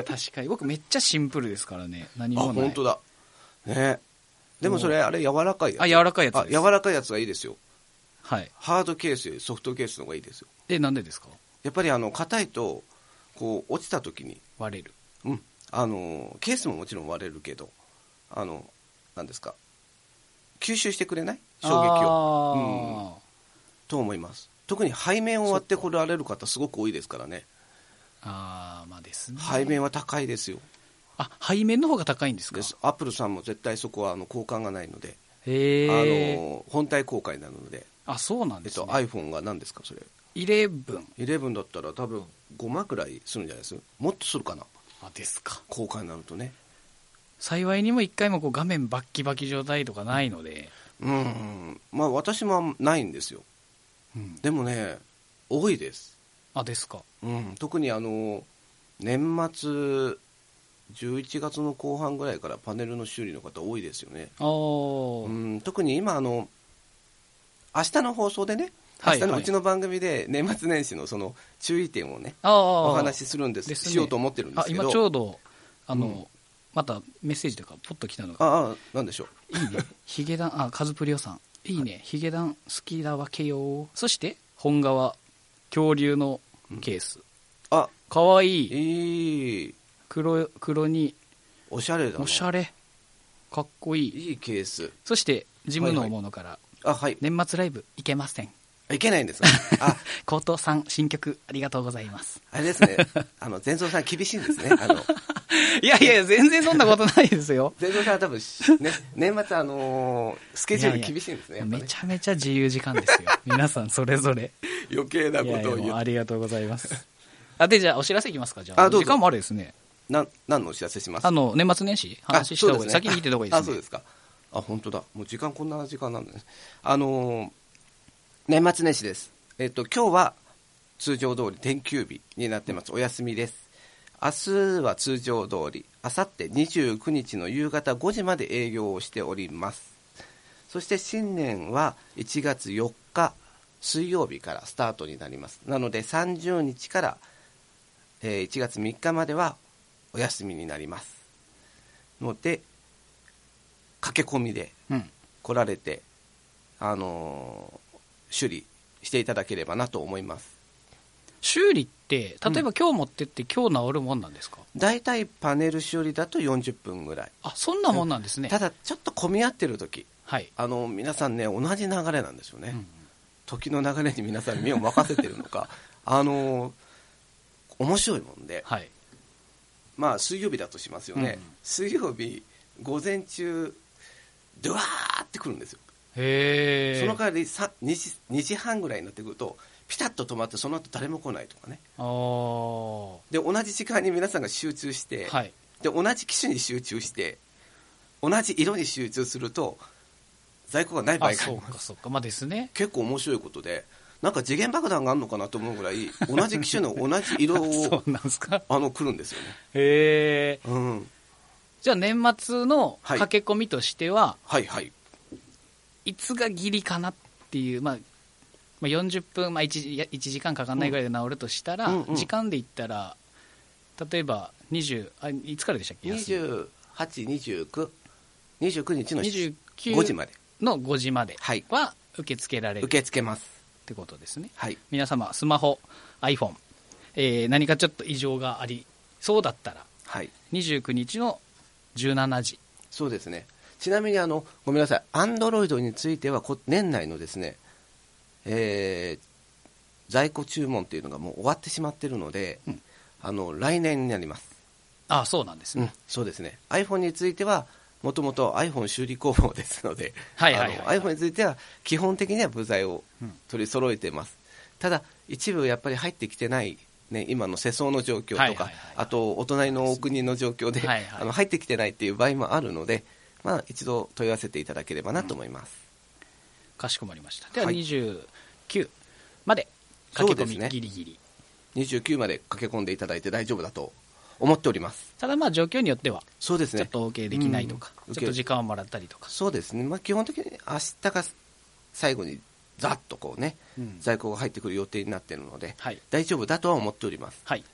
確かに僕めっちゃシンプルですからね。何もない。 本当だね。でもそれあれ柔らかいやつ。 柔らかいやつです。 柔らかいやつがいいですよ。 はい。 ハードケースよりソフトケースの方がいいですよ。 なんでですか？ やっぱり硬いとこう落ちた時に割れる。 ケースももちろん割れるけど何ですか、吸収してくれない衝撃を、と思います。特に背面を割ってこられる方すごく多いですからね。 まあですね。 背面は高いですよ。 背面の方が高いんですか？ アップルさんも絶対そこは交換がないので、本体交換になるので。 そうなんですね。 iPhone が何ですかそれ。11だったら多分5万くらいするんじゃないです？もっとするかな。 ですか。 交換になるとね。 幸いにも一回もこう画面バッキバキ状態とかないので。 まあ私もないんですよ。でもね多いです。 ですか。 特に年末11月の後半ぐらいからパネルの修理の方多いですよね。特に今明日の放送でね、明日のうちの番組で年末年始のその注意点をねお話しするんです、しようと思ってるんですけど、 今ちょうどまたメッセージとかポッと来たのが、 なんでしょう。 いいねヒゲダン、カズプリオさん、いいね、ヒゲダン好きだわけよ。そして本革恐竜のケース、かわいい。黒におしゃれだな。 おしゃれ、かっこいい。 いいケース。 そしてジムのものから、年末ライブ行けません。 いけないんですか？ コートさん新曲ありがとうございます。 あれですね、前蔵さん厳しいんですね。 いや全然そんなことないですよ。 前蔵さんは多分ね、年末スケジュール厳しいんですね。 めちゃめちゃ自由時間ですよ。皆さんそれぞれ余計なことを言う。 ありがとうございます。でじゃあお知らせいきますか。じゃあ時間もあるですね。 何のお知らせします？ 年末年始話した方がいい。先に言ってた方がいいですね。 そうですか。本当だ。もう時間こんな時間なんですね。年末年始です。今日は通常通り定休日になってます。お休みです。明日は通常通り、あさって29日の夕方5時まで営業をしております。そして新年は1月4日水曜日からスタートになります。なので30日から1月3日まではお休みになりますので、駆け込みで来られて、修理していただければなと思います。 修理って例えば今日持ってって今日治るもんなんですか？ だいたいパネル修理だと40分ぐらい。 そんなもんなんですね。 ただちょっと混み合ってる時、皆さんね同じ流れなんですよね。時の流れに皆さん目を任せてるのか面白いもんで、まあ水曜日だとしますよね。水曜日午前中ドワーってくるんですよ。その代わり2時半ぐらいになってくるとピタッと止まって、その後誰も来ないとかね。で同じ時間に皆さんが集中して、で同じ機種に集中して同じ色に集中すると在庫がない場合があります。 まあですね。 結構面白いことで、なんか時限爆弾があるのかなと思うぐらい同じ機種の同じ色をそうなんですか？ 来るんですよね。 じゃあ年末の駆け込みとしては、いつがギリかなっていう、40分、1時間かかんないぐらいで治るとしたら、時間で言ったら例えばいつからでしたっけ ？28、29日の5時までの5時までは受け付けられる、 受け付けますってことですね。 皆様スマホ iPhone、何かちょっと異常がありそうだったら、29日の17時。 そうですね。ちなみにごめんなさい、Android については年内のですね、在庫注文っていうのがもう終わってしまっているので、来年になります。 そうなんですね。 そうですね。 iPhone についてはもともと iPhone 修理工房ですので、iPhone については基本的には部材を取り揃えています。ただ一部やっぱり入ってきてない、今の世相の状況とか、あとお隣のお国の状況で、入ってきてないっていう場合もあるので、一度問い合わせていただければなと思います。 かしこまりました。では29まで駆け込みギリギリ、 29まで駆け込んでいただいて大丈夫だと思っております。 ただ状況によってはそうですね、 ちょっと OK できないとか、ちょっと時間をもらったりとか。 そうですね、基本的に明日が最後にざっと在庫が入ってくる予定になっているので、大丈夫だとは思っております。